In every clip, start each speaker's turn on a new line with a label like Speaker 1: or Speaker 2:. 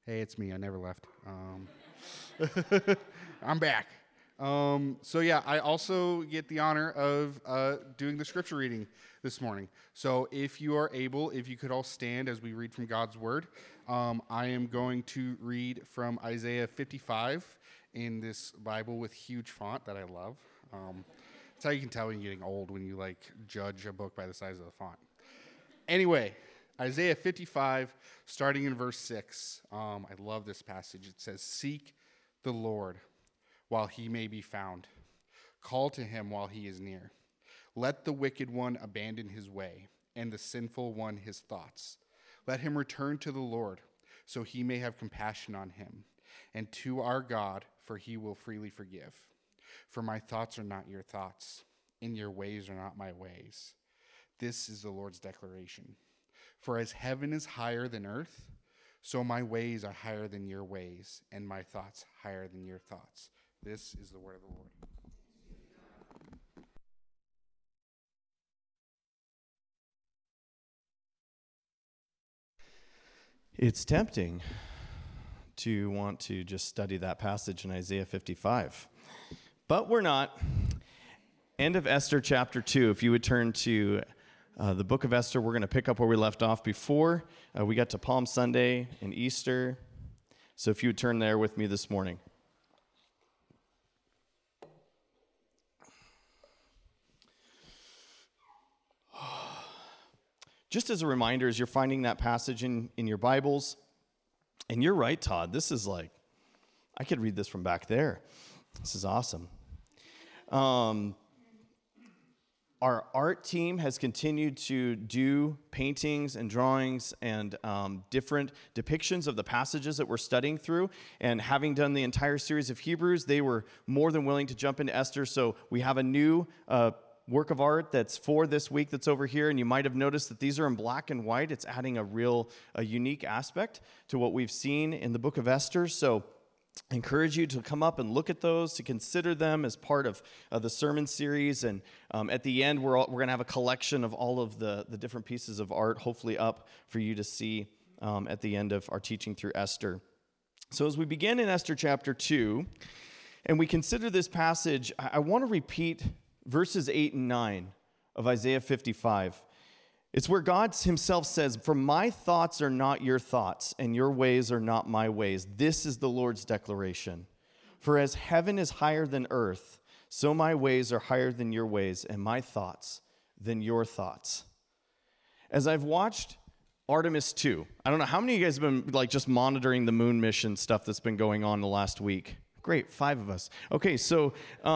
Speaker 1: Hey, it's me. I never left. I'm back. I also get the honor of doing the scripture reading this morning. So if you are able, if you could all stand as we read from God's word, I am going to read from Isaiah 55 in this Bible with huge font that I love. That's how you can tell when you're getting old, when you judge a book by the size of the font. Anyway, Isaiah 55, starting in verse 6. I love this passage. It says, "Seek the Lord while he may be found. Call to him while he is near. Let the wicked one abandon his way, and the sinful one his thoughts. Let him return to the Lord, so he may have compassion on him, and to our God, for he will freely forgive. For my thoughts are not your thoughts, and your ways are not my ways. This is the Lord's declaration. For as heaven is higher than earth, so my ways are higher than your ways, and my thoughts higher than your thoughts." This is the word of the Lord.
Speaker 2: It's tempting to want to just study that passage in Isaiah 55, but we're not. End of Esther chapter 2. If you would turn to the book of Esther, we're going to pick up where we left off before. We got to Palm Sunday and Easter. So if you would turn there with me this morning. Just as a reminder, as you're finding that passage in your Bibles, and you're right, Todd, this is I could read this from back there. This is awesome. Our art team has continued to do paintings and drawings and different depictions of the passages that we're studying through. And having done the entire series of Hebrews, they were more than willing to jump into Esther. So we have a new work of art that's for this week that's over here. And you might have noticed that these are in black and white. It's adding a unique aspect to what we've seen in the book of Esther. So I encourage you to come up and look at those, to consider them as part of the sermon series. And at the end, we're going to have a collection of all of the different pieces of art, hopefully up for you to see at the end of our teaching through Esther. So as we begin in Esther chapter 2, and we consider this passage, I want to repeat verses 8 and 9 of Isaiah 55. It's where God himself says, "For my thoughts are not your thoughts, and your ways are not my ways. This is the Lord's declaration. For as heaven is higher than earth, so my ways are higher than your ways, and my thoughts than your thoughts." As I've watched Artemis 2, I don't know, how many of you guys have been just monitoring the moon mission stuff that's been going on the last week? Great, 5 of us. Okay, so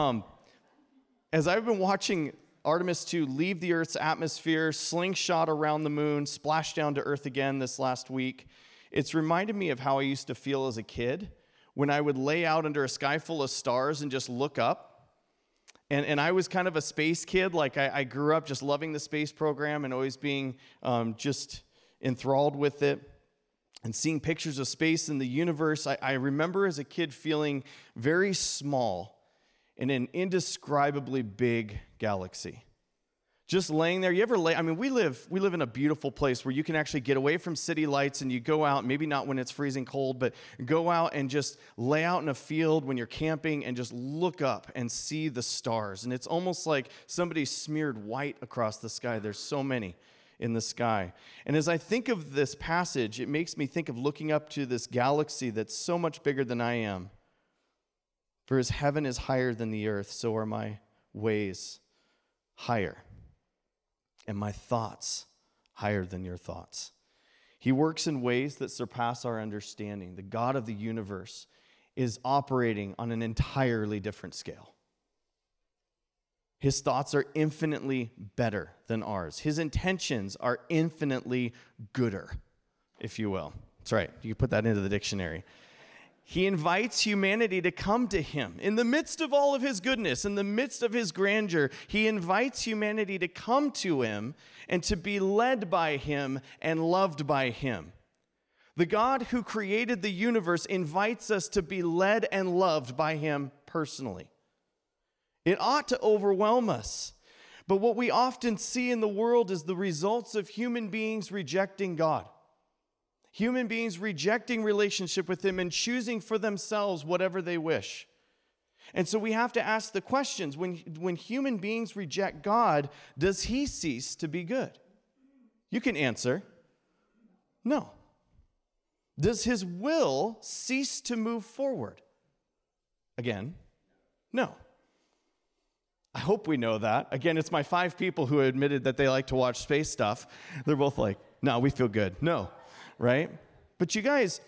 Speaker 2: as I've been watching Artemis 2 leave the Earth's atmosphere, slingshot around the moon, splash down to Earth again this last week, it's reminded me of how I used to feel as a kid when I would lay out under a sky full of stars and just look up. And I was kind of a space kid. I grew up just loving the space program and always being just enthralled with it and seeing pictures of space and the universe. I remember as a kid feeling very small in an indescribably big galaxy. Just laying there, you ever lay, we live in a beautiful place where you can actually get away from city lights and you go out, maybe not when it's freezing cold, but go out and just lay out in a field when you're camping and just look up and see the stars. And it's almost like somebody smeared white across the sky. There's so many in the sky. And as I think of this passage, it makes me think of looking up to this galaxy that's so much bigger than I am. For as heaven is higher than the earth, so are my ways higher, and my thoughts higher than your thoughts. He works in ways that surpass our understanding. The God of the universe is operating on an entirely different scale. His thoughts are infinitely better than ours. His intentions are infinitely gooder, if you will. That's right. You can put that into the dictionary. He invites humanity to come to him. In the midst of all of his goodness, in the midst of his grandeur, he invites humanity to come to him and to be led by him and loved by him. The God who created the universe invites us to be led and loved by him personally. It ought to overwhelm us. But what we often see in the world is the results of human beings rejecting God. Human beings rejecting relationship with him and choosing for themselves whatever they wish. And so we have to ask the questions. When human beings reject God, does he cease to be good? You can answer, no. Does his will cease to move forward? Again, no. I hope we know that. Again, it's my 5 people who admitted that they like to watch space stuff. They're both like, no, we feel good. No, right? But you guys,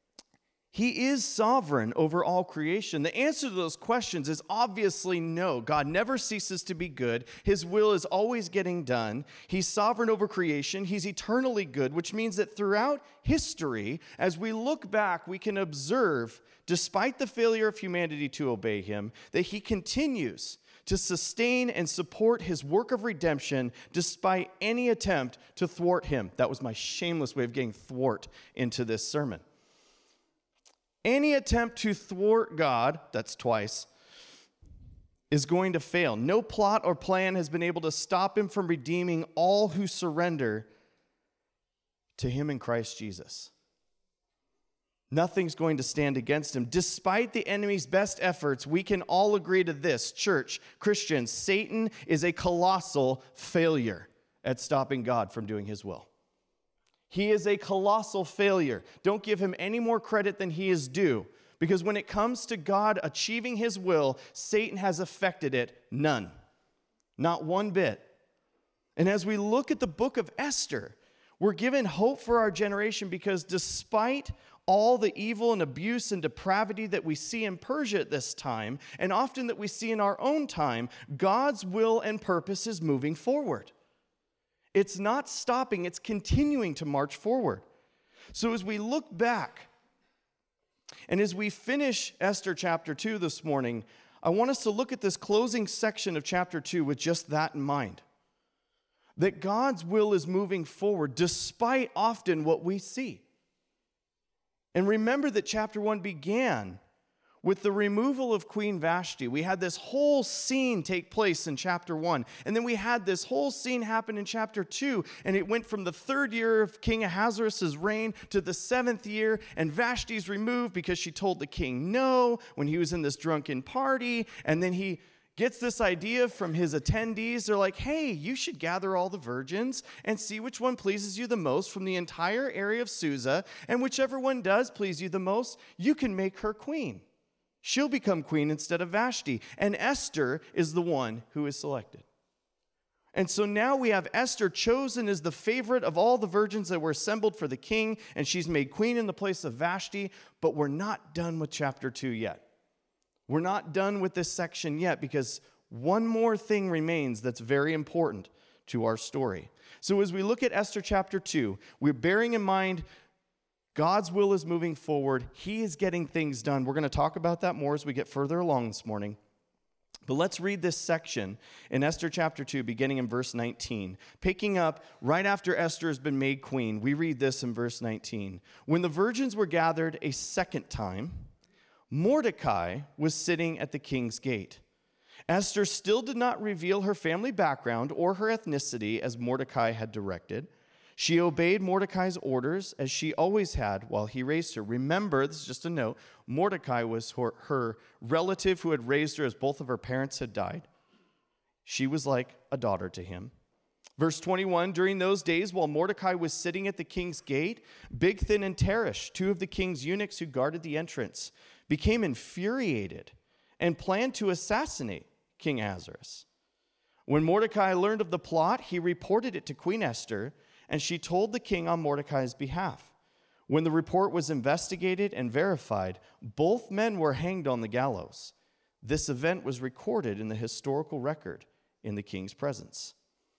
Speaker 2: he is sovereign over all creation. The answer to those questions is obviously no. God never ceases to be good. His will is always getting done. He's sovereign over creation. He's eternally good, which means that throughout history, as we look back, we can observe, despite the failure of humanity to obey him, that he continues to sustain and support his work of redemption despite any attempt to thwart him. That was my shameless way of getting thwart into this sermon. Any attempt to thwart God, that's twice, is going to fail. No plot or plan has been able to stop him from redeeming all who surrender to him in Christ Jesus. Nothing's going to stand against him. Despite the enemy's best efforts, we can all agree to this. Church, Christians, Satan is a colossal failure at stopping God from doing his will. He is a colossal failure. Don't give him any more credit than he is due, because when it comes to God achieving his will, Satan has affected it none. Not one bit. And as we look at the book of Esther, we're given hope for our generation because despite all the evil and abuse and depravity that we see in Persia at this time, and often that we see in our own time, God's will and purpose is moving forward. It's not stopping, it's continuing to march forward. So as we look back, and as we finish Esther chapter 2 this morning, I want us to look at this closing section of chapter 2 with just that in mind. That God's will is moving forward despite often what we see. And remember that chapter 1 began with the removal of Queen Vashti. We had this whole scene take place in chapter 1. And then we had this whole scene happen in chapter 2. And it went from the 3rd year of King Ahasuerus' reign to the 7th year. And Vashti's removed because she told the king no when he was in this drunken party. And then he gets this idea from his attendees. They're like, hey, you should gather all the virgins and see which one pleases you the most from the entire area of Susa. And whichever one does please you the most, you can make her queen. She'll become queen instead of Vashti. And Esther is the one who is selected. And so now we have Esther chosen as the favorite of all the virgins that were assembled for the king, and she's made queen in the place of Vashti, but we're not done with chapter 2 yet. We're not done with this section yet because one more thing remains that's very important to our story. So as we look at Esther chapter 2, we're bearing in mind God's will is moving forward. He is getting things done. We're going to talk about that more as we get further along this morning. But let's read this section in Esther chapter 2, beginning in verse 19. Picking up right after Esther has been made queen, we read this in verse 19. When the virgins were gathered a second time, Mordecai was sitting at the king's gate. Esther still did not reveal her family background or her ethnicity as Mordecai had directed. She obeyed Mordecai's orders as she always had while he raised her. Remember, this is just a note, Mordecai was her relative who had raised her as both of her parents had died. She was like a daughter to him. Verse 21, during those days while Mordecai was sitting at the king's gate, Bigthan and Teresh, 2 of the king's eunuchs who guarded the entrance, became infuriated and planned to assassinate King Ahasuerus. When Mordecai learned of the plot, he reported it to Queen Esther, and she told the king on Mordecai's behalf. When the report was investigated and verified, both men were hanged on the gallows. This event was recorded in the historical record in the king's presence.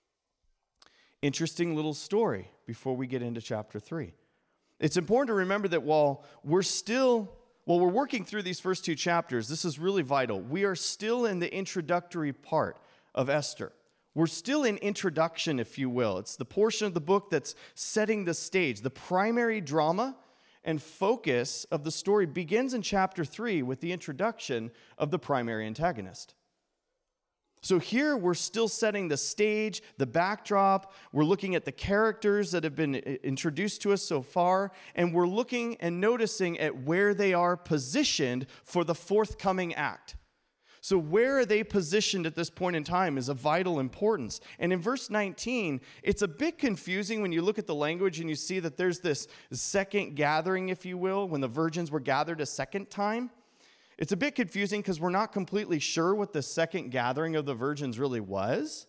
Speaker 2: Interesting little story before we get into chapter 3. It's important to remember that while we're working through these first 2 chapters, this is really vital. We are still in the introductory part of Esther. We're still in introduction, if you will. It's the portion of the book that's setting the stage. The primary drama and focus of the story begins in chapter 3 with the introduction of the primary antagonist. So here we're still setting the stage, the backdrop. We're looking at the characters that have been introduced to us so far, and we're looking and noticing at where they are positioned for the forthcoming act. So where are they positioned at this point in time is of vital importance. And in verse 19, it's a bit confusing when you look at the language and you see that there's this second gathering, if you will, when the virgins were gathered a second time. It's a bit confusing because we're not completely sure what the second gathering of the virgins really was.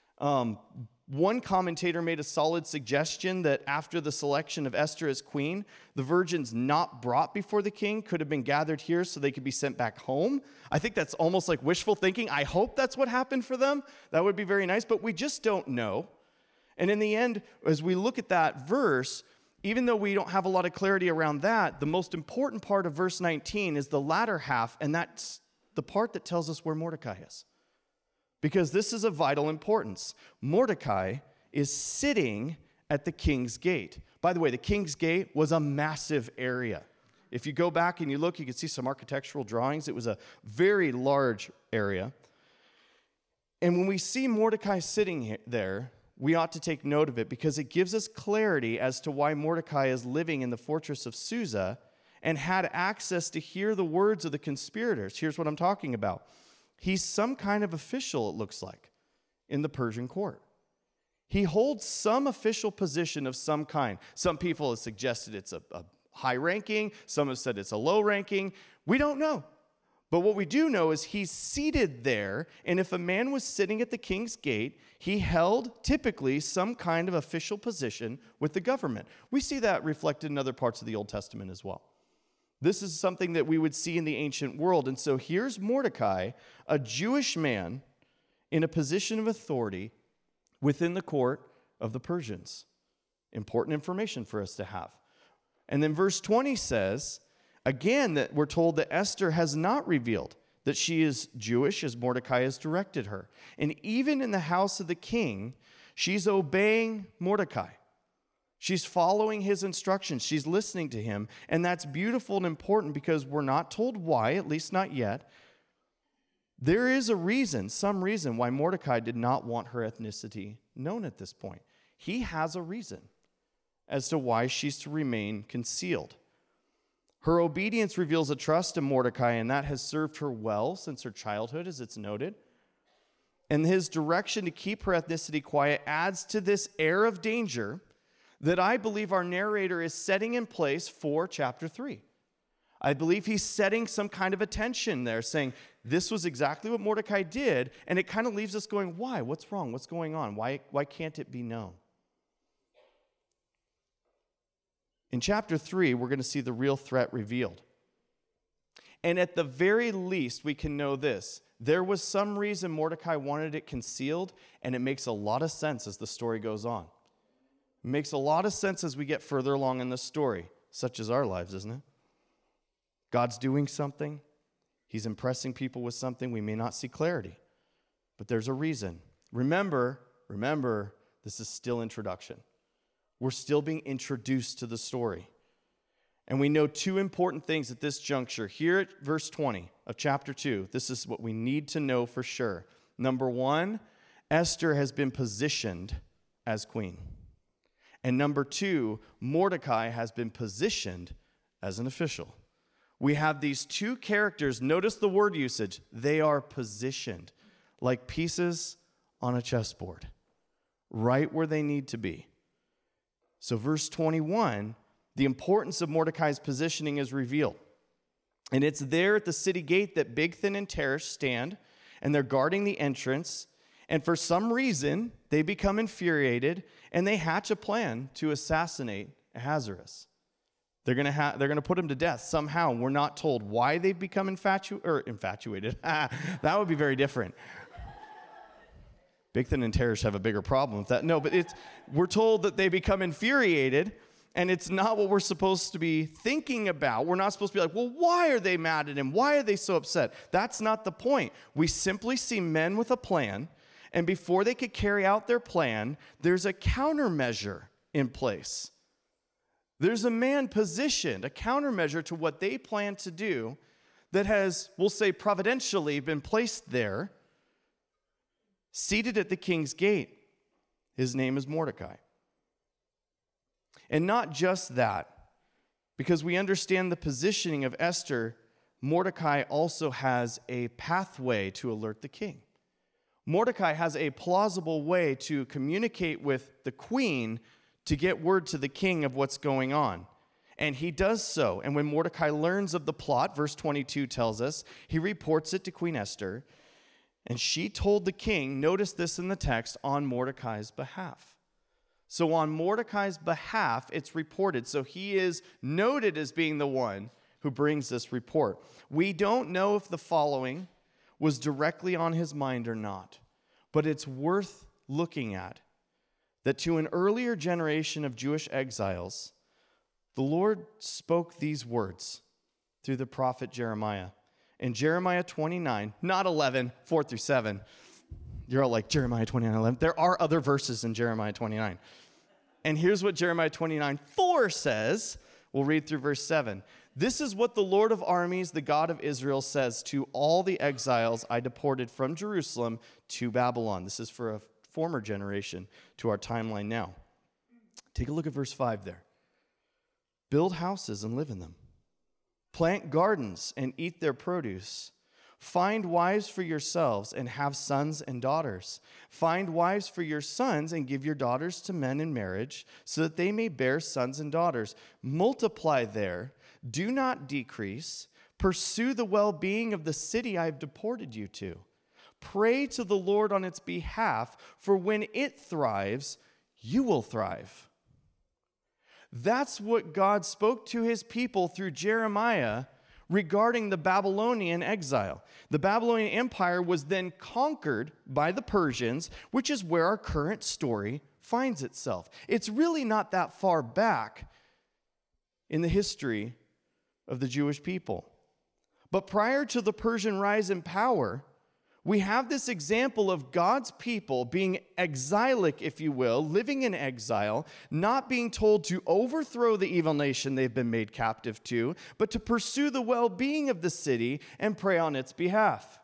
Speaker 2: One commentator made a solid suggestion that after the selection of Esther as queen, the virgins not brought before the king could have been gathered here so they could be sent back home. I think that's almost like wishful thinking. I hope that's what happened for them. That would be very nice, but we just don't know. And in the end, as we look at that verse, even though we don't have a lot of clarity around that, the most important part of verse 19 is the latter half, and that's the part that tells us where Mordecai is. Because this is of vital importance. Mordecai is sitting at the king's gate. By the way, the king's gate was a massive area. If you go back and you look, you can see some architectural drawings. It was a very large area. And when we see Mordecai sitting there, we ought to take note of it because it gives us clarity as to why Mordecai is living in the fortress of Susa and had access to hear the words of the conspirators. Here's what I'm talking about. He's some kind of official, it looks like, in the Persian court. He holds some official position of some kind. Some people have suggested it's a high ranking. Some have said it's a low ranking. We don't know. But what we do know is he's seated there, and if a man was sitting at the king's gate, he held typically some kind of official position with the government. We see that reflected in other parts of the Old Testament as well. This is something that we would see in the ancient world. And so here's Mordecai, a Jewish man in a position of authority within the court of the Persians. Important information for us to have. And then verse 20 says, again, that we're told that Esther has not revealed that she is Jewish as Mordecai has directed her. And even in the house of the king, she's obeying Mordecai. She's following his instructions. She's listening to him. And that's beautiful and important because we're not told why, at least not yet. There is a reason, some reason, why Mordecai did not want her ethnicity known at this point. He has a reason as to why she's to remain concealed. Her obedience reveals a trust in Mordecai, and that has served her well since her childhood, as it's noted. And his direction to keep her ethnicity quiet adds to this air of danger that I believe our narrator is setting in place for chapter 3. I believe he's setting some kind of attention there, saying, this was exactly what Mordecai did, and it kind of leaves us going, why? What's wrong? What's going on? Why can't it be known? In chapter 3, we're going to see the real threat revealed. And at the very least, we can know this. There was some reason Mordecai wanted it concealed, and it makes a lot of sense as the story goes on. It makes a lot of sense as we get further along in the story, such as our lives, isn't it? God's doing something. He's impressing people with something. We may not see clarity, but there's a reason. Remember, this is still introduction. We're still being introduced to the story. And we know two important things at this juncture. Here at verse 20 of chapter 2, this is what we need to know for sure. Number one, Esther has been positioned as queen. And number two, Mordecai has been positioned as an official. We have these two characters. Notice the word usage. They are positioned like pieces on a chessboard, right where they need to be. So verse 21, the importance of Mordecai's positioning is revealed. And it's there at the city gate that Bigthan and Teresh stand, and they're guarding the entrance. And for some reason, they become infuriated, and they hatch a plan to assassinate Ahasuerus. They're going to put him to death somehow. We're not told why they've become infatuated. That would be very different. Bigthan and Teresh have a bigger problem with that. No, but we're told that they become infuriated, and it's not what we're supposed to be thinking about. We're not supposed to be like, well, why are they mad at him? Why are they so upset? That's not the point. We simply see men with a plan, and before they could carry out their plan, there's a countermeasure in place. There's a man positioned, a countermeasure to what they plan to do that has, we'll say, providentially been placed there seated at the king's gate. His name is Mordecai. And not just that, because we understand the positioning of Esther, Mordecai also has a pathway to alert the king. Mordecai has a plausible way to communicate with the queen to get word to the king of what's going on. And he does so. And when Mordecai learns of the plot, verse 22 tells us, he reports it to Queen Esther. And she told the king, notice this in the text, on Mordecai's behalf. So on Mordecai's behalf, it's reported. So he is noted as being the one who brings this report. We don't know if the following was directly on his mind or not, but it's worth looking at that to an earlier generation of Jewish exiles, the Lord spoke these words through the prophet Jeremiah. In Jeremiah 29, not 11, 4 through 7. You're all like, Jeremiah 29, 11. There are other verses in Jeremiah 29. And here's what Jeremiah 29, 4 says. We'll read through verse 7. This is what the Lord of armies, the God of Israel, says to all the exiles I deported from Jerusalem to Babylon. This is for a former generation to our timeline now. Take a look at verse 5 there. Build houses and live in them. Plant gardens and eat their produce. Find wives for yourselves and have sons and daughters. Find wives for your sons and give your daughters to men in marriage so that they may bear sons and daughters. Multiply there. Do not decrease. Pursue the well-being of the city I have deported you to. Pray to the Lord on its behalf, for when it thrives, you will thrive. That's what God spoke to his people through Jeremiah regarding the Babylonian exile. The Babylonian Empire was then conquered by the Persians, which is where our current story finds itself. It's really not that far back in the history of the Jewish people. But prior to the Persian rise in power, we have this example of God's people being exilic, if you will, living in exile, not being told to overthrow the evil nation they've been made captive to, but to pursue the well-being of the city and pray on its behalf.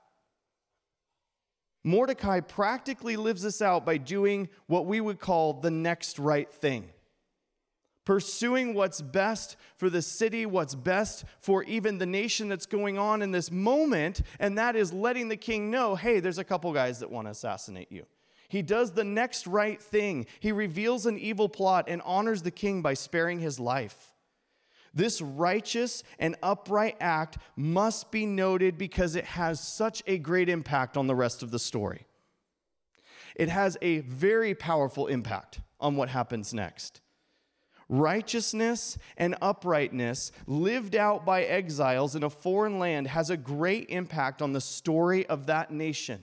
Speaker 2: Mordecai practically lives this out by doing what we would call the next right thing. Pursuing what's best for the city, what's best for even the nation that's going on in this moment, and that is letting the king know, hey, there's a couple guys that want to assassinate you. He does the next right thing. He reveals an evil plot and honors the king by sparing his life. This righteous and upright act must be noted because it has such a great impact on the rest of the story. It has a very powerful impact on what happens next. Righteousness and uprightness lived out by exiles in a foreign land has a great impact on the story of that nation.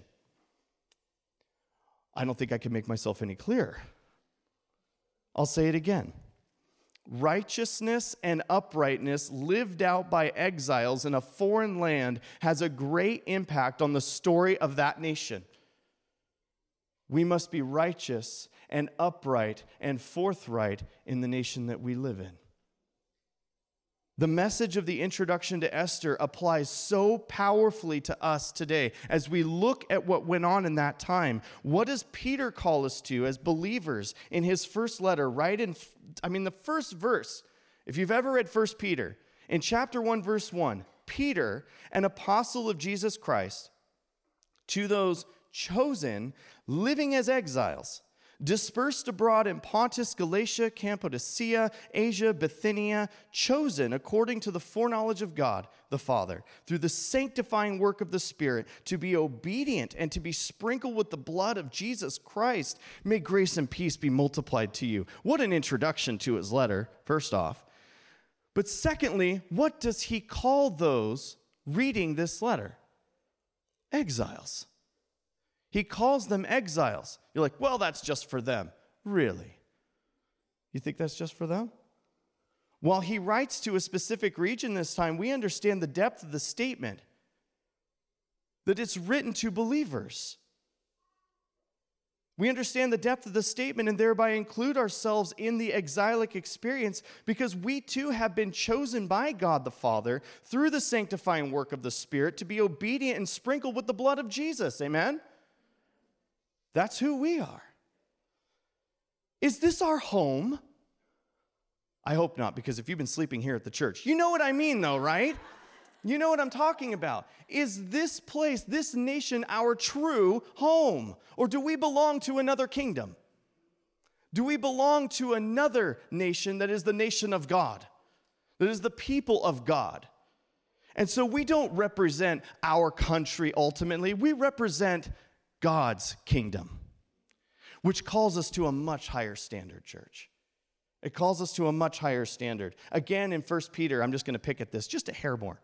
Speaker 2: I don't think I can make myself any clearer. I'll say it again. Righteousness and uprightness lived out by exiles in a foreign land has a great impact on the story of that nation. We must be righteous and upright and forthright in the nation that we live in. The message of the introduction to Esther applies so powerfully to us today as we look at what went on in that time. What does Peter call us to as believers in his first letter, the first verse? If you've ever read 1 Peter, in chapter 1, verse 1, Peter, an apostle of Jesus Christ, to those chosen, living as exiles, dispersed abroad in Pontus, Galatia, Cappadocia, Asia, Bithynia, chosen according to the foreknowledge of God the Father, through the sanctifying work of the Spirit, to be obedient and to be sprinkled with the blood of Jesus Christ. May grace and peace be multiplied to you. What an introduction to his letter, first off. But secondly, what does he call those reading this letter? Exiles. He calls them exiles. You're like, well, that's just for them. Really? You think that's just for them? While he writes to a specific region this time, we understand the depth of the statement, that it's written to believers. We understand the depth of the statement and thereby include ourselves in the exilic experience because we too have been chosen by God the Father through the sanctifying work of the Spirit to be obedient and sprinkled with the blood of Jesus. Amen? That's who we are. Is this our home? I hope not, because if you've been sleeping here at the church, you know what I mean though, right? You know what I'm talking about. Is this place, this nation, our true home? Or do we belong to another kingdom? Do we belong to another nation that is the nation of God? That is the people of God? And so we don't represent our country ultimately. We represent God's kingdom, which calls us to a much higher standard, church. It calls us to a much higher standard. Again, in 1 Peter, I'm just going to pick at this just a hair more.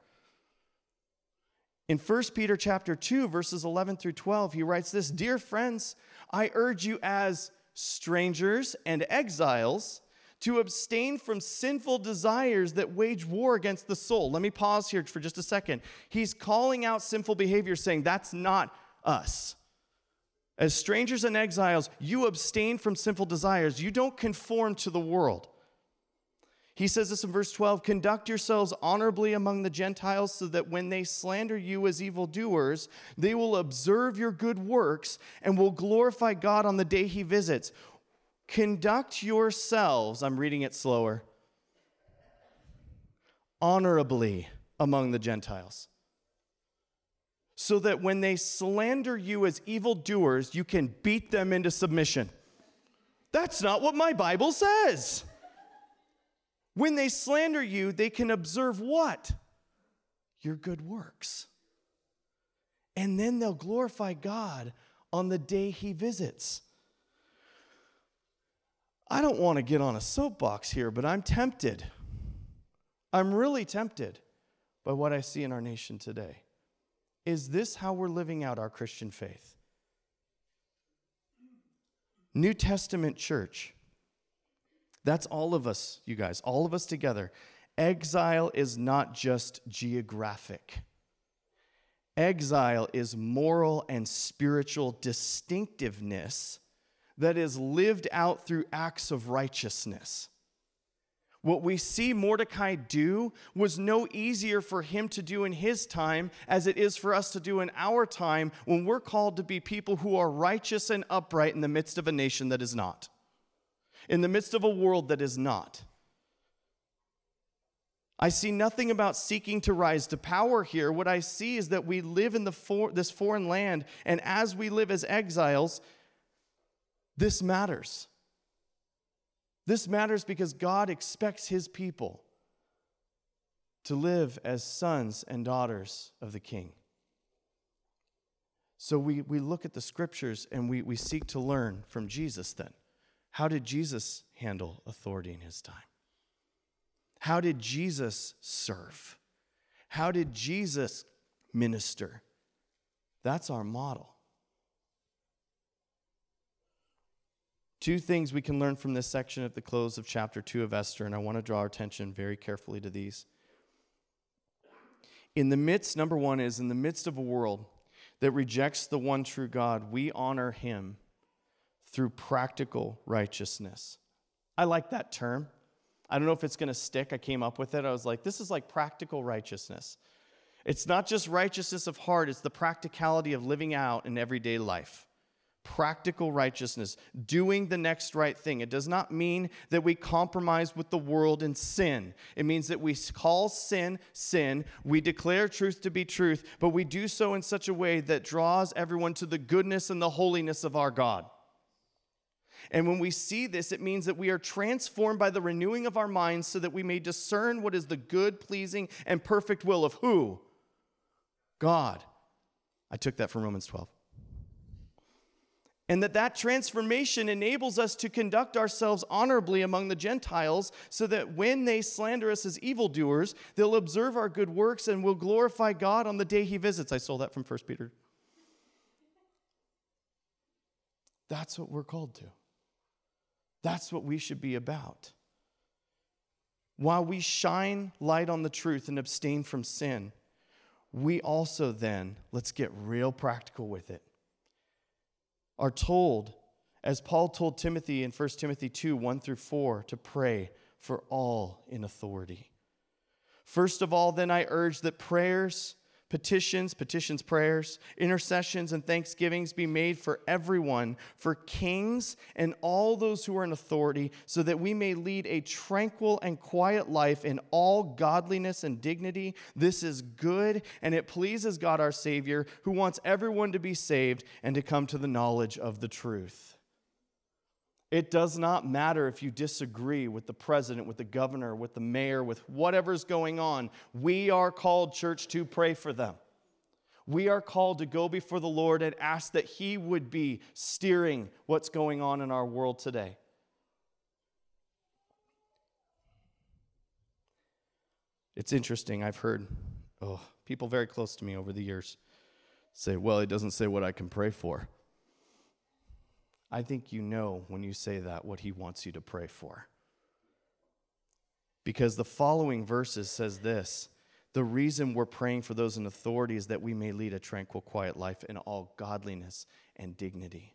Speaker 2: In 1 Peter chapter 2, verses 11 through 12, he writes this, "Dear friends, I urge you as strangers and exiles to abstain from sinful desires that wage war against the soul." Let me pause here for just a second. He's calling out sinful behavior, saying that's not us. As strangers and exiles, you abstain from sinful desires. You don't conform to the world. He says this in verse 12, "Conduct yourselves honorably among the Gentiles so that when they slander you as evildoers, they will observe your good works and will glorify God on the day he visits. Conduct yourselves," I'm reading it slower, "honorably among the Gentiles, so that when they slander you as evildoers, you can beat them into submission." That's not what my Bible says. When they slander you, they can observe what? Your good works. And then they'll glorify God on the day he visits. I don't want to get on a soapbox here, but I'm tempted. I'm really tempted by what I see in our nation today. Is this how we're living out our Christian faith? New Testament church. That's all of us, you guys, all of us together. Exile is not just geographic. Exile is moral and spiritual distinctiveness that is lived out through acts of righteousness. What we see Mordecai do was no easier for him to do in his time as it is for us to do in our time when we're called to be people who are righteous and upright in the midst of a nation that is not. In the midst of a world that is not. I see nothing about seeking to rise to power here. What I see is that we live in this foreign land, and as we live as exiles, this matters. This matters because God expects his people to live as sons and daughters of the King. So we look at the scriptures and we seek to learn from Jesus then. How did Jesus handle authority in his time? How did Jesus serve? How did Jesus minister? That's our model. Two things we can learn from this section at the close of chapter 2 of Esther, and I want to draw our attention very carefully to these. Number one is, in the midst of a world that rejects the one true God, we honor him through practical righteousness. I like that term. I don't know if it's going to stick. I came up with it. I was like, this is like practical righteousness. It's not just righteousness of heart, it's the practicality of living out in everyday life. Practical righteousness, doing the next right thing. It does not mean that we compromise with the world and sin. It means that we call sin, sin. We declare truth to be truth, but we do so in such a way that draws everyone to the goodness and the holiness of our God. And when we see this, it means that we are transformed by the renewing of our minds so that we may discern what is the good, pleasing, and perfect will of who? God. I took that from Romans 12. And that transformation enables us to conduct ourselves honorably among the Gentiles so that when they slander us as evildoers, they'll observe our good works and will glorify God on the day he visits. I stole that from 1 Peter. That's what we're called to. That's what we should be about. While we shine light on the truth and abstain from sin, we also then, let's get real practical with it, are told, as Paul told Timothy in 1 Timothy 2, 1 through 4, to pray for all in authority. First of all, then I urge that prayers, petitions, prayers, intercessions, and thanksgivings be made for everyone, for kings and all those who are in authority, so that we may lead a tranquil and quiet life in all godliness and dignity. This is good, and it pleases God our Savior, who wants everyone to be saved and to come to the knowledge of the truth. It does not matter if you disagree with the president, with the governor, with the mayor, with whatever's going on. We are called, church, to pray for them. We are called to go before the Lord and ask that He would be steering what's going on in our world today. It's interesting. I've heard people very close to me over the years say, well, it doesn't say what I can pray for. I think you know when you say that what He wants you to pray for. Because the following verses says this: the reason we're praying for those in authority is that we may lead a tranquil, quiet life in all godliness and dignity.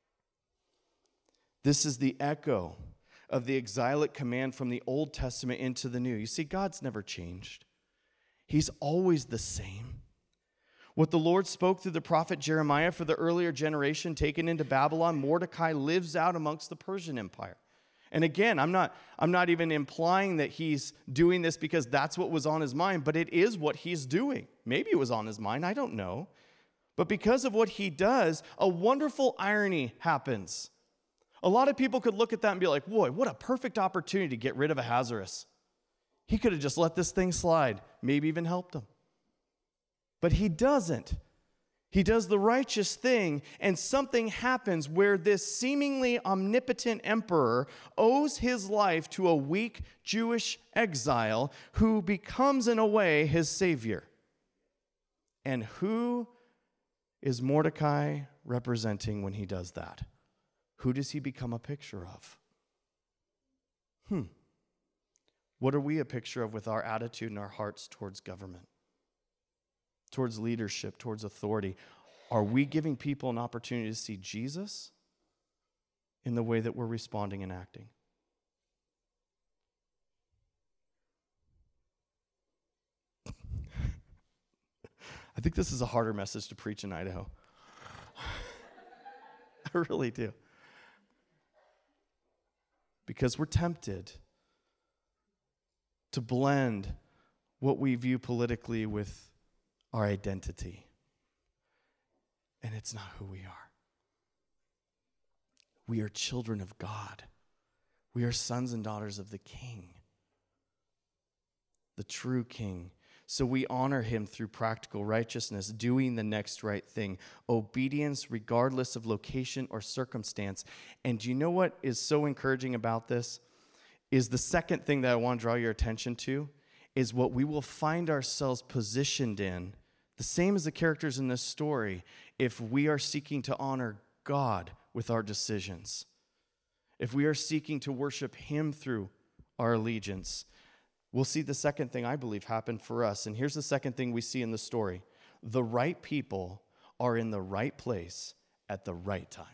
Speaker 2: This is the echo of the exilic command from the Old Testament into the New. You see, God's never changed. He's always the same. What the Lord spoke through the prophet Jeremiah for the earlier generation taken into Babylon, Mordecai lives out amongst the Persian Empire. And again, I'm not even implying that he's doing this because that's what was on his mind, but it is what he's doing. Maybe it was on his mind, I don't know. But because of what he does, a wonderful irony happens. A lot of people could look at that and be like, boy, what a perfect opportunity to get rid of Ahasuerus. He could have just let this thing slide, maybe even helped him. But he doesn't. He does the righteous thing, and something happens where this seemingly omnipotent emperor owes his life to a weak Jewish exile who becomes, in a way, his savior. And who is Mordecai representing when he does that? Who does he become a picture of? What are we a picture of with our attitude and our hearts towards government? Towards leadership, towards authority? Are we giving people an opportunity to see Jesus in the way that we're responding and acting? I think this is a harder message to preach in Idaho. I really do. Because we're tempted to blend what we view politically with our identity. And it's not who we are. We are children of God. We are sons and daughters of the King, the true King. So we honor him through practical righteousness, doing the next right thing, obedience regardless of location or circumstance. And do you know what is so encouraging about this? Is the second thing that I want to draw your attention to is what we will find ourselves positioned in, the same as the characters in this story, if we are seeking to honor God with our decisions, if we are seeking to worship him through our allegiance. We'll see the second thing I believe happened for us. And here's the second thing we see in the story. The right people are in the right place at the right time.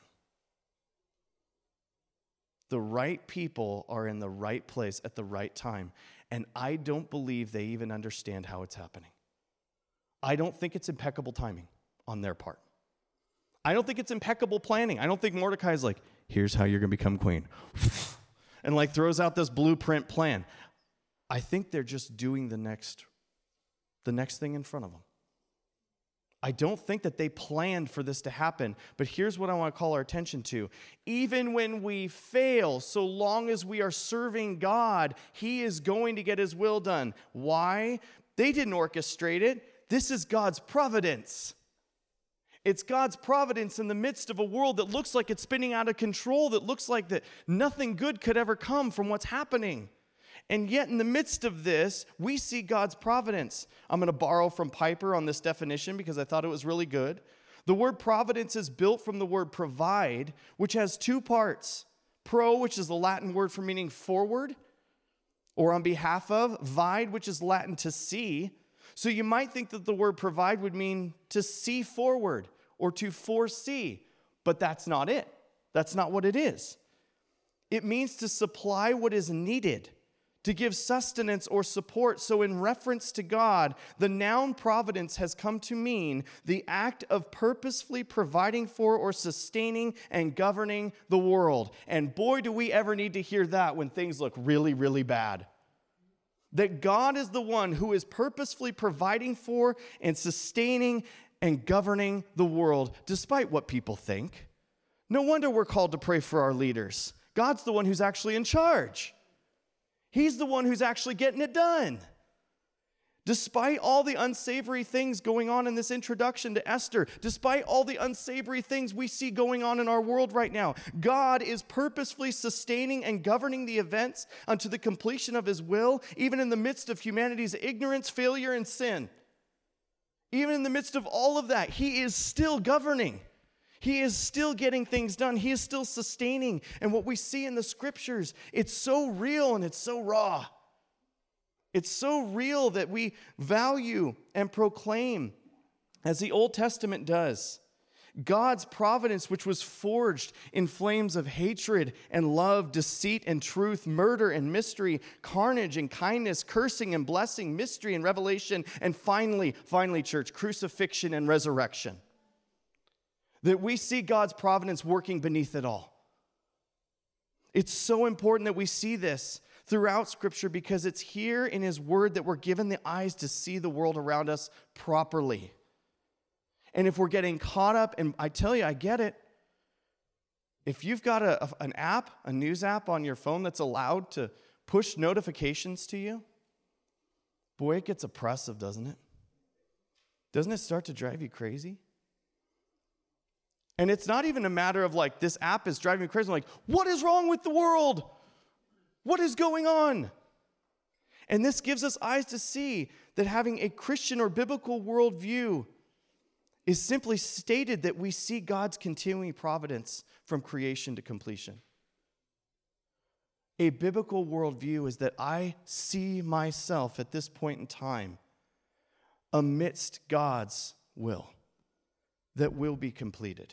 Speaker 2: The right people are in the right place at the right time. And I don't believe they even understand how it's happening. I don't think it's impeccable timing on their part. I don't think it's impeccable planning. I don't think Mordecai's like, here's how you're going to become queen. And like throws out this blueprint plan. I think they're just doing the next thing in front of them. I don't think that they planned for this to happen, but here's what I want to call our attention to. Even when we fail, so long as we are serving God, he is going to get his will done. Why? They didn't orchestrate it. This is God's providence. It's God's providence in the midst of a world that looks like it's spinning out of control, that looks like that nothing good could ever come from what's happening. And yet in the midst of this, we see God's providence. I'm going to borrow from Piper on this definition because I thought it was really good. The word providence is built from the word provide, which has two parts. Pro, which is the Latin word for meaning forward or on behalf of. Vide, which is Latin to see. So you might think that the word provide would mean to see forward or to foresee, but that's not it. That's not what it is. It means to supply what is needed, to give sustenance or support. So in reference to God, the noun providence has come to mean the act of purposefully providing for or sustaining and governing the world. And boy, do we ever need to hear that when things look really, really bad. That God is the one who is purposefully providing for and sustaining and governing the world, despite what people think. No wonder we're called to pray for our leaders. God's the one who's actually in charge. He's the one who's actually getting it done. Despite all the unsavory things going on in this introduction to Esther, despite all the unsavory things we see going on in our world right now, God is purposefully sustaining and governing the events unto the completion of his will, even in the midst of humanity's ignorance, failure, and sin. Even in the midst of all of that, he is still governing. He is still getting things done. He is still sustaining. And what we see in the scriptures, it's so real and it's so raw. It's so real that we value and proclaim, as the Old Testament does, God's providence, which was forged in flames of hatred and love, deceit and truth, murder and mystery, carnage and kindness, cursing and blessing, mystery and revelation, and finally, church, crucifixion and resurrection. That we see God's providence working beneath it all. It's so important that we see this throughout Scripture because it's here in His Word that we're given the eyes to see the world around us properly. And if we're getting caught up, and I tell you, I get it. If you've got an app, a news app on your phone that's allowed to push notifications to you, boy, it gets oppressive, doesn't it? Doesn't it start to drive you crazy? And it's not even a matter of like, this app is driving me crazy. I'm like, what is wrong with the world? What is going on? And this gives us eyes to see that having a Christian or biblical worldview is simply stated that we see God's continuing providence from creation to completion. A biblical worldview is that I see myself at this point in time amidst God's will that will be completed.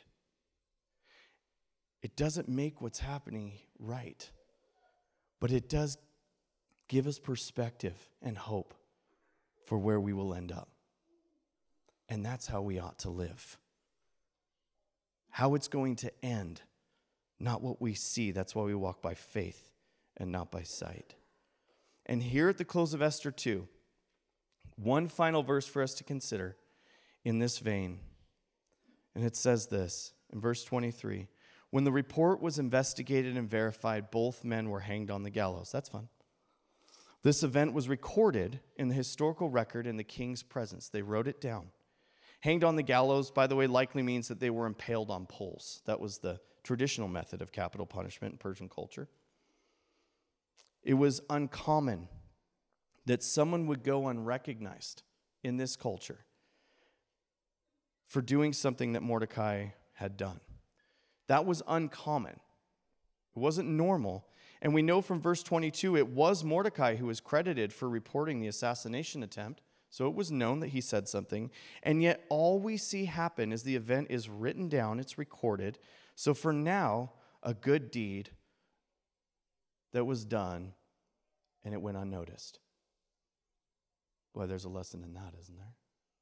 Speaker 2: It doesn't make what's happening right, but it does give us perspective and hope for where we will end up. And that's how we ought to live. How it's going to end, not what we see. That's why we walk by faith and not by sight. And here at the close of Esther 2, one final verse for us to consider in this vein. And it says this in verse 23. When the report was investigated and verified, both men were hanged on the gallows. That's fun. This event was recorded in the historical record in the king's presence. They wrote it down. Hanged on the gallows, by the way, likely means that they were impaled on poles. That was the traditional method of capital punishment in Persian culture. It was uncommon that someone would go unrecognized in this culture for doing something that Mordecai had done. That was uncommon. It wasn't normal. And we know from verse 22, it was Mordecai who was credited for reporting the assassination attempt. So it was known that he said something. And yet all we see happen is the event is written down, it's recorded. So for now, a good deed that was done, and it went unnoticed. Boy, there's a lesson in that, isn't there?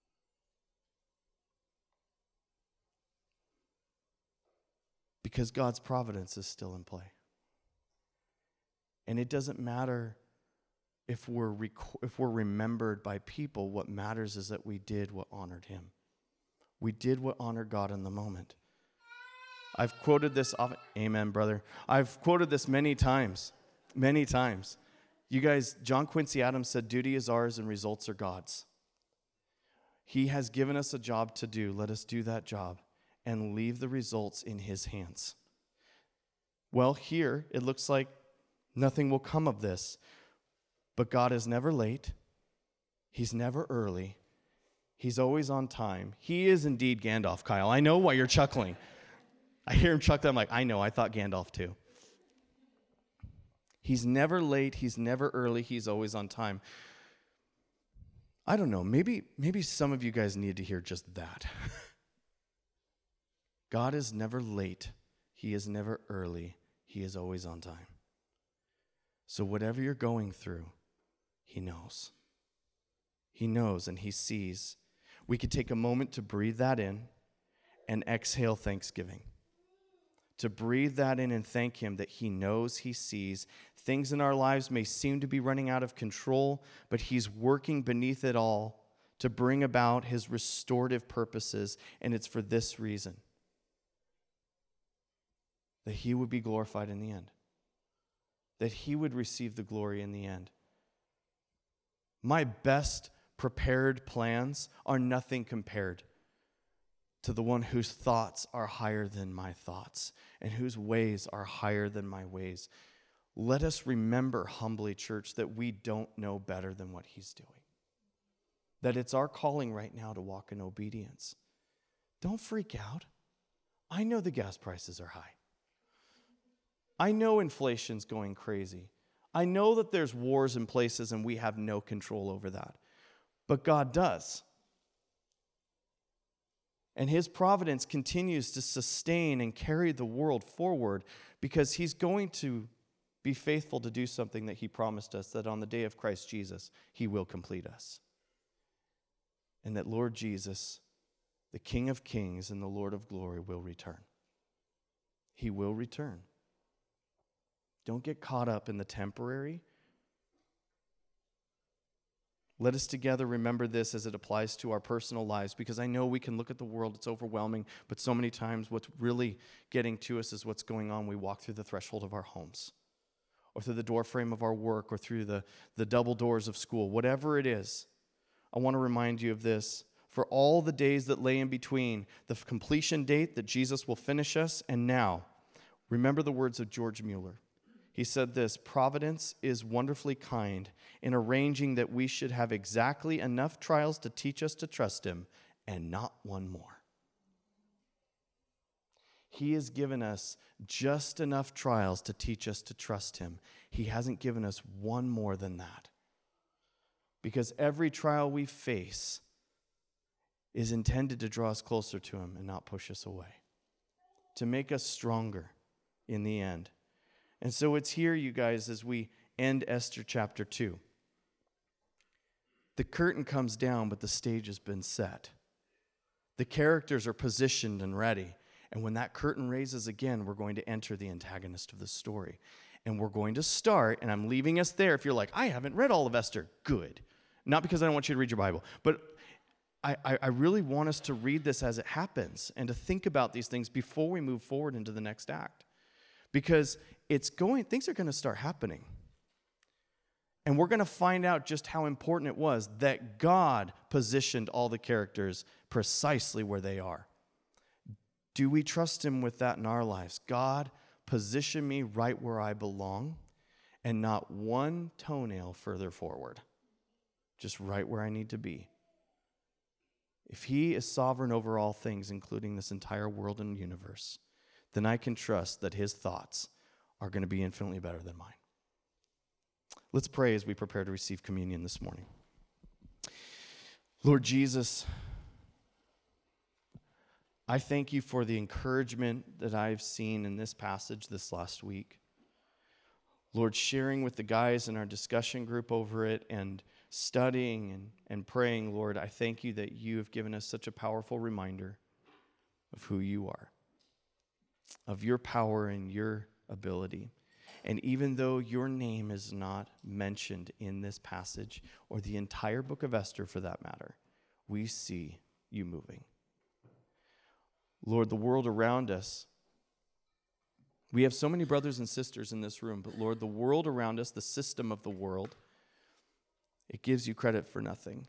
Speaker 2: Because God's providence is still in play. And it doesn't matter if we're remembered by people. What matters is that we did what honored Him. We did what honored God in the moment. I've quoted this often. Amen, brother. I've quoted this many times. Many times. You guys, John Quincy Adams said, duty is ours and results are God's. He has given us a job to do. Let us do that job and leave the results in His hands. Well, here it looks like nothing will come of this. But God is never late. He's never early. He's always on time. He is indeed Gandalf, Kyle. I know why you're chuckling. I hear him chuckle. I'm like, I know, I thought Gandalf too. He's never late. He's never early. He's always on time. I don't know. Maybe some of you guys need to hear just that. God is never late. He is never early. He is always on time. So whatever you're going through, he knows. He knows and he sees. We could take a moment to breathe that in and exhale thanksgiving. To breathe that in and thank him that he knows, he sees. Things in our lives may seem to be running out of control, but he's working beneath it all to bring about his restorative purposes, and it's for this reason: that he would be glorified in the end, that he would receive the glory in the end. My best prepared plans are nothing compared to the one whose thoughts are higher than my thoughts and whose ways are higher than my ways. Let us remember humbly, church, that we don't know better than what he's doing. That it's our calling right now to walk in obedience. Don't freak out. I know the gas prices are high. I know inflation's going crazy. I know that there's wars in places and we have no control over that. But God does. And his providence continues to sustain and carry the world forward because he's going to be faithful to do something that he promised us, that on the day of Christ Jesus, he will complete us. And that Lord Jesus, the King of Kings and the Lord of Glory, will return. He will return. Don't get caught up in the temporary. Let us together remember this as it applies to our personal lives, because I know we can look at the world, it's overwhelming, but so many times what's really getting to us is what's going on. We walk through the threshold of our homes, or through the doorframe of our work, or through the double doors of school, whatever it is. I want to remind you of this. For all the days that lay in between the completion date that Jesus will finish us and now, remember the words of George Mueller. He said this: providence is wonderfully kind in arranging that we should have exactly enough trials to teach us to trust him and not one more. He has given us just enough trials to teach us to trust him. He hasn't given us one more than that. Because every trial we face is intended to draw us closer to him and not push us away, to make us stronger in the end. And so it's here, you guys, as we end Esther chapter 2. The curtain comes down, but the stage has been set. The characters are positioned and ready. And when that curtain raises again, we're going to enter the antagonist of the story. And we're going to start, and I'm leaving us there. If you're like, I haven't read all of Esther, good. Not because I don't want you to read your Bible, but I really want us to read this as it happens and to think about these things before we move forward into the next act. Because things are going to start happening. And we're going to find out just how important it was that God positioned all the characters precisely where they are. Do we trust him with that in our lives? God, position me right where I belong and not one toenail further forward. Just right where I need to be. If he is sovereign over all things, including this entire world and universe, then I can trust that his thoughts are going to be infinitely better than mine. Let's pray as we prepare to receive communion this morning. Lord Jesus, I thank you for the encouragement that I've seen in this passage this last week. Lord, sharing with the guys in our discussion group over it and studying and praying, Lord, I thank you that you have given us such a powerful reminder of who you are, of your power and your ability. And even though your name is not mentioned in this passage, or the entire book of Esther for that matter, we see you moving. Lord, the world around us, we have so many brothers and sisters in this room, but Lord, the world around us, the system of the world, it gives you credit for nothing.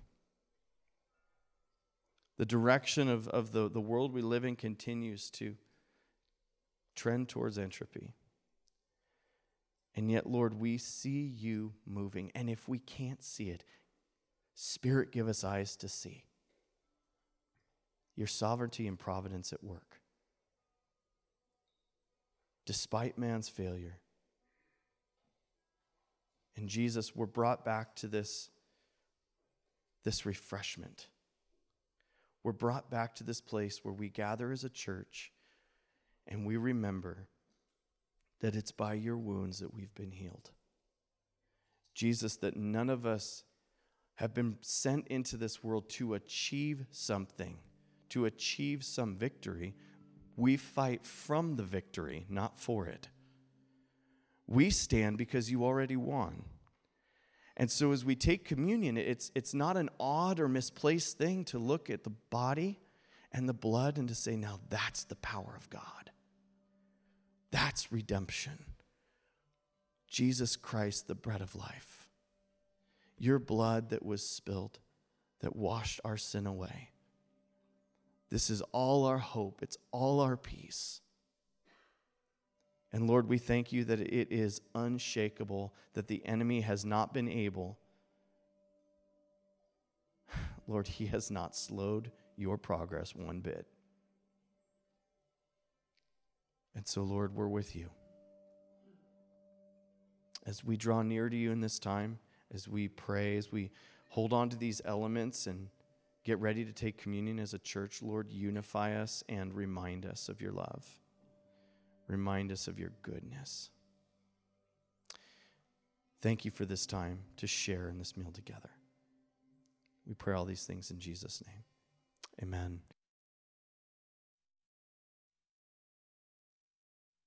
Speaker 2: The direction of the world we live in continues to trend towards entropy. And yet, Lord, we see you moving. And if we can't see it, Spirit, give us eyes to see your sovereignty and providence at work. Despite man's failure. And Jesus, we're brought back to this refreshment. We're brought back to this place where we gather as a church and we remember that it's by your wounds that we've been healed. Jesus, that none of us have been sent into this world to achieve something, to achieve some victory. We fight from the victory, not for it. We stand because you already won. And so as we take communion, it's not an odd or misplaced thing to look at the body and the blood and to say, now that's the power of God. That's redemption. Jesus Christ, the bread of life. Your blood that was spilled, that washed our sin away. This is all our hope. It's all our peace. And Lord, we thank you that it is unshakable, that the enemy has not been able. Lord, he has not slowed your progress one bit. And so, Lord, we're with you. As we draw near to you in this time, as we pray, as we hold on to these elements and get ready to take communion as a church, Lord, unify us and remind us of your love. Remind us of your goodness. Thank you for this time to share in this meal together. We pray all these things in Jesus' name. Amen.